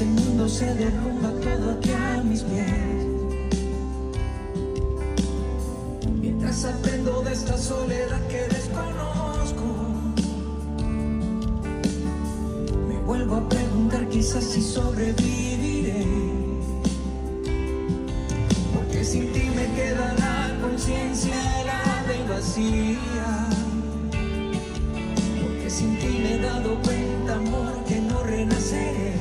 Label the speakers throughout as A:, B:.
A: el mundo se derrumba todo aquí a mis pies. Mientras aprendo de esta soledad que desconozco, me vuelvo a preguntar quizás si sobreviviré. Porque sin ti me queda la conciencia helada y vacía. Porque sin ti me he dado cuenta, amor, que no renaceré.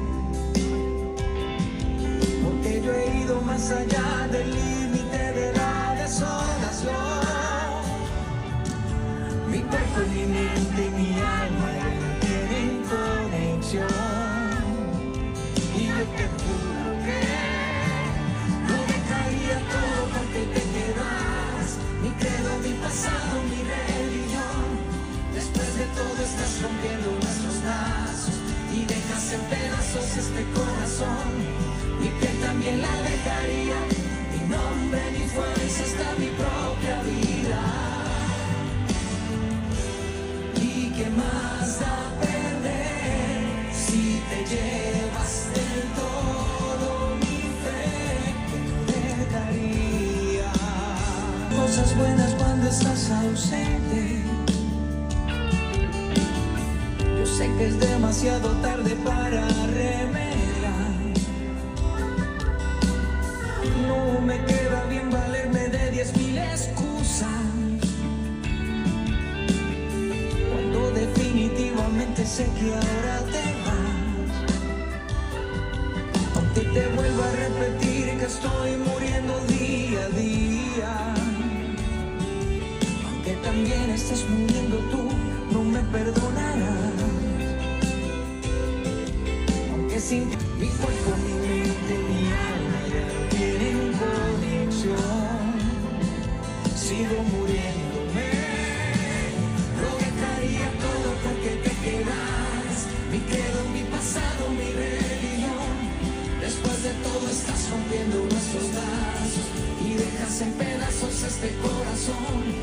A: Porque yo he ido más allá del límite de la desolación. Mi cuerpo y mi mente y mi alma tienen conexión. Y yo te juro que no dejaría todo porque te quedas. Mi credo, mi pasado, mi religión. Después de todo estás rompiendo nuestros lazos y dejas en pedazos este corazón. Mi piel también la dejaría, mi nombre, mi fuerza, hasta mi propia vida. ¿Y qué más da perder si te llevas del todo mi fe que no dejaría? Cosas buenas cuando estás ausente. Yo sé que es demasiado tarde para remediar. No me queda bien valerme de 10,000 excusas, cuando definitivamente sé que ahora te vas. Aunque te vuelva a repetir que estoy muriendo día a día, aunque también estés muriendo tú, no me perdonarás. Aunque sin mi cuerpo, mi mente, mi alma ya tienen conexión, sigo muriéndome. Lo dejaría todo porque te quedas. Mi credo, mi pasado, mi religión. Después de todo estás rompiendo nuestros lazos y dejas en pedazos este corazón.